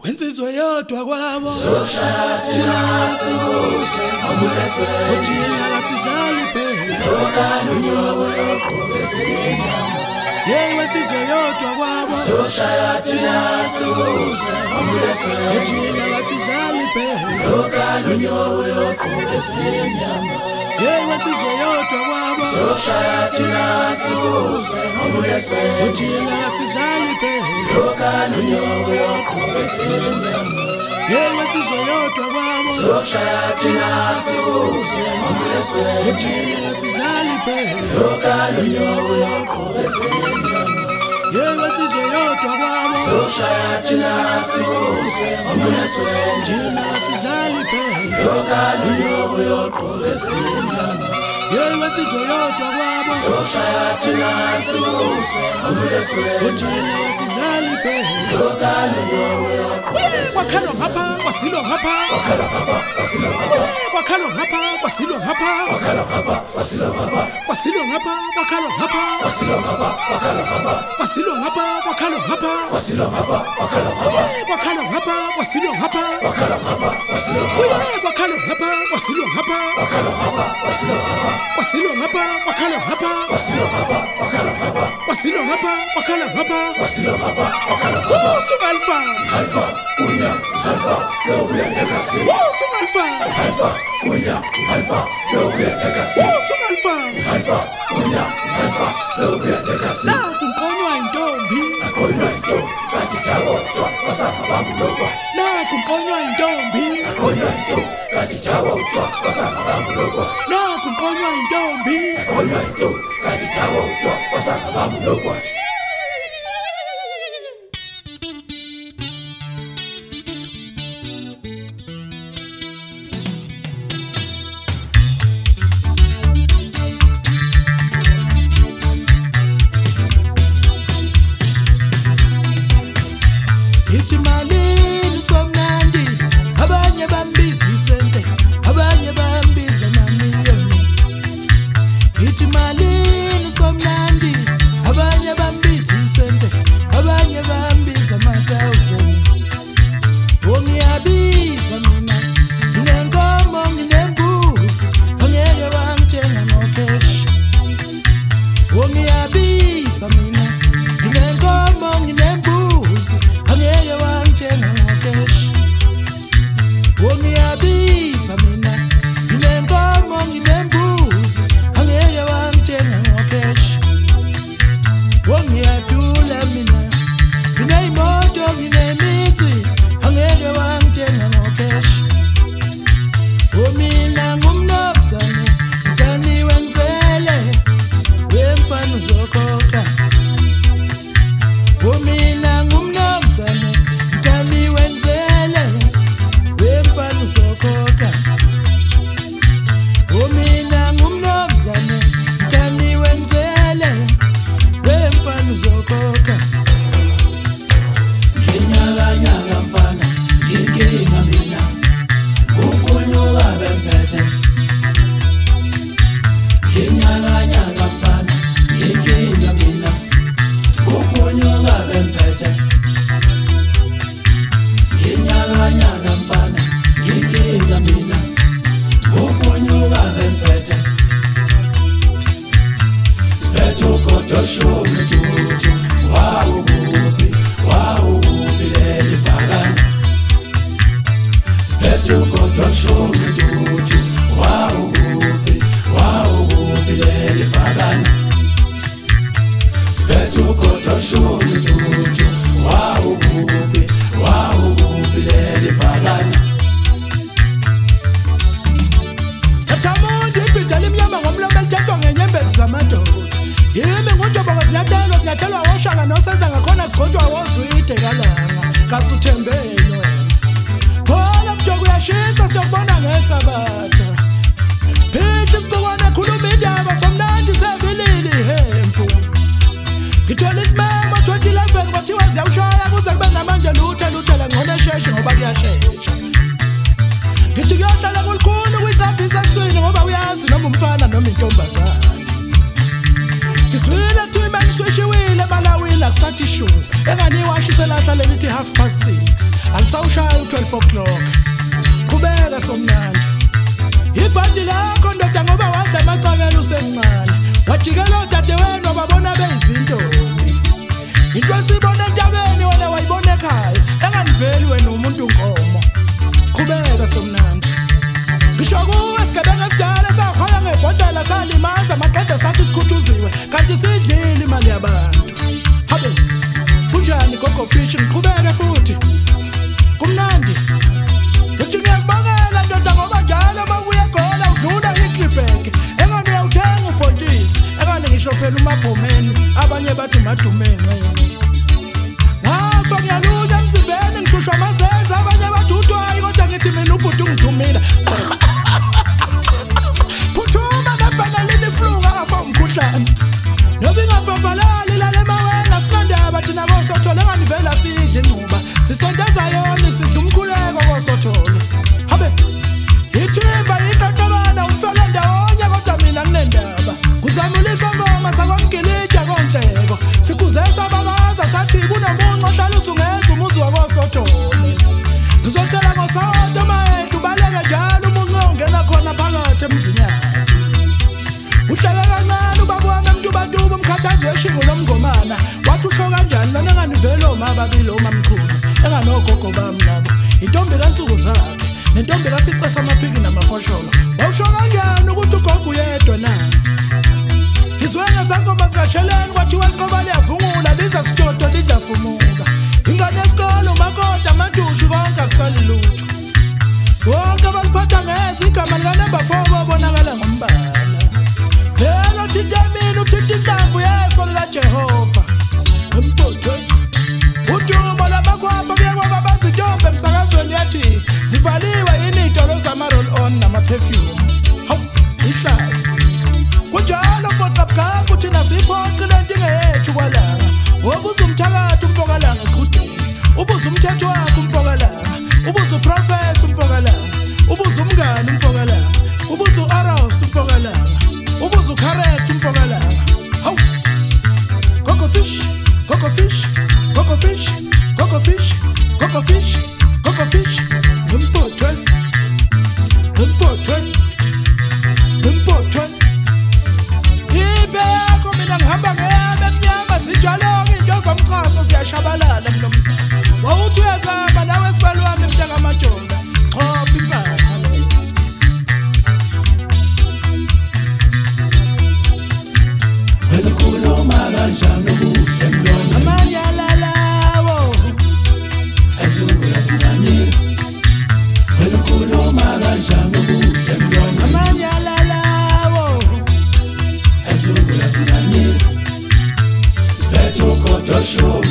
wensizwa yodwa kwabo thina sibuze amuleswe uthina kasidlali phela inyobo yoqhubezela wensizwa yodwa kwabo thina sibuze amuleswe uthina kasidlali phela inyobo yoqhubezela wensizwa yodwa kwabo thina sibuze amuleswe uthina kasidlali phela inyobo yoqhubezela wensizwa yodwa kwabo thina sibuze amuleswe uthina kasidlali phela inyobo yoqhubezela wensizwa yodwa kwabo thina sibuze amuleswe uthina kasidlali phela inyobo yoqhubezela wensizwa yodwa kwabo thina sibuze amuleswe uthina kasidlali phela inyobo yoqhubezela wakhalwa ngapha kwasilwa ngapha wakhalwa ngapha kwasilwa ngapha kwasilwa ngapha wakhalwa ngapha kwasilwa ngapha wakhalwa ngapha wakhalwa ngapha kwasilwa ngapha wakhalwa ngapha kwasilwa ngapha wakhalwa ngapha kwasilwa ngapha sungalfa alfa unya alfa lobuya ekasi sungalfa alfa unya alfa lobuya ekasi sungalfa alfa unya alfa lobuya ekasi nakunkonywa intombi akhoywa into kanti jawo jwa wasahamba lokwa nakunkonywa intombi akhoywa into kanti jawo jwa wasahamba lokwa nakunkonywa intombi akhoywa into kanti jawo jwa wasahamba lokwa ithi malini somnandi abanye bambiza isente abanye bambiza mamiliyoni ithi malini somnandi abanye bambiza isente abanye bambiza ama-1000 ngiyabiza mina nginenkomo nginembuzi angeke wangithenga nokeshi ngiyabiza mina nginenkomo nginembuzi angeke wangithenga ngokeshi ngiyabiza mina nginenkomo nginembuzi angeke wangithenga ngokeshi ngiyadula mina ngineyimoto nginemizi angeke wangithenga ngokeshi mina ngumnobzane mntaniwe ngizele wemfana uzokhokha mina ngumnobzane mntaniwe ngizele wemfana uzokhokha mina ngumnobzane mntaniwe ngizele wemfana uzokhokha nginyakanyaka mfana nginkinga mina ukunyuka bemphethe nginyakanyaka mfana nginkinga mina ukunyuka bemphethe nginyakanyaka mfana nginkinga mina ukunyuka bemphethe siphethe ugodoshomi tuthu wawukubi leli fakana siphethe ugodoshomi tuthu wawukubi leli fakana siphethe ugodoshomi tuthu wawukubi leli fakana Athamundi ibhidala imnyama ngomlomo elithethwa ngenyembezi zamadoda yimi nguNjoboka zinyathelwa woshaka nosenza ngakhona sigojwa wozwide kalanga kasuthembeni wena phola mjoko uyashisa siyokubona ngesabatha phithi sibukwana khuluma indaba somnandi sebilili hemfu ngithola isimemo 2011 kwathiwa ziyawushaya kuze kube namanje luthela ngcono esheshe ngoba kuyashesha ngithi kuyohlala kulukhulu kuyidabhisa eswini ngoba uyazi noma umfana noma intombazana ngizwile thimeni swishiwile malawile akusathi shu engani iwashisela hlale lithi 6:30 alisawushaya u-12 o'clock qhubeka somnandi ibhanti lakho ndoda ngoba wadla amacakela usemncane wajikela odadewenu wababona beyizintombi into esiyibona entabeni wena wayibona ekhaya enganiveli wena umuntu nkomo qhubeka somnandi ngisho kuwe sigebenga esidala sahoya ngebhodlela salimaza amaqeda sathi sikhutuziwe kanti sidlile imali yabantu habe kunjani gogo fish ngiqhubeke futhi kumnandi uthi ngiyakubongela ndoda ngoba njalo babuya gola udlula iClipback engane uyawuthenga ubhontisi engane ngisho phela umabhomeni abanye bathi umadumenqe ngafa ngiyalunya emzimbeni ngihlushwa amazenza abanye bathi uthwayi kodwa ngithi mina ubhuti ungithumile phuthuma nebanalini iflunga ngafa umkhuhlane noba ingabhambalali lale mawena sinandaba thina kosotholo enganivela sidle ingcuba sisondeza yona sidla umkhuleko kosotholo habe ithimba yintontobana umfele ndawonye kodwa mina nginendaba kuzamulisa ngoma sakwamgilija konhleko sikuzesa babaza sathi kunomunco ohlala usungeza umuzi wakosotholo ngizocela ngosawonto maedla ubaleke njalo umunco ongena khona phakathi emzini yakhe uhlala kancane ubaba wami emntubatuba umkhathazi weshingo lomngomana wathi usho kanjani lona enganiveli omababili omamkhulu enganogogo bami nabo intombi kansuku zakhe nentombi kasicesa amaphiki namafosholo wawusho kanjani ukuthi ugogo uyedwa na izwenga zangoma zikasheleni kwathiwa liqoba liyavungula liza sitoto lidla fumuka ingane yesikolo umakoti amadushu konke akusali lutho bonke abaliphatha ngeze igama likanumber 4 babonakala ngombala vele uthinta mina uthinta inhlamvu yeso likaJehova empotho udumo labakwapha kuye kwaba bazintombi emsakazweni yathi zivaliwe yini idolo zama-roll on nama-perfume hawu ihlaza kunjalo mpoqabuqabu thina siyiphoqi lento ingeyethu kwalanga wobuza umthakathi umfokalanga eqhudeni ubuza umthetho wakhe umfokalanga ubuza uprofesa umfokalanga ubuza umngane umfokalanga ubuza u-aros umfokalanga ubuza ukharect umfokalanga hawu gogo fish gogo fish gogo fish gogo fish gogo fish gogo fish ngempotho ngempotho ngempotho ibe yakho mina ngihamba ngeyame emnyama zinjalo-ke into zomkhaso ziyashabalala mnumzane wawuthi uyazama nawe esibali wami mntaka amajonda chopha impatha leyo Welikhuluma kanjani ubuhle mlona amanye alalawo esuku yasinanyisa Welikhuluma kanjani ubuhle mlona amanye alalawo esuku yasinanyisa Sibethe ugodo show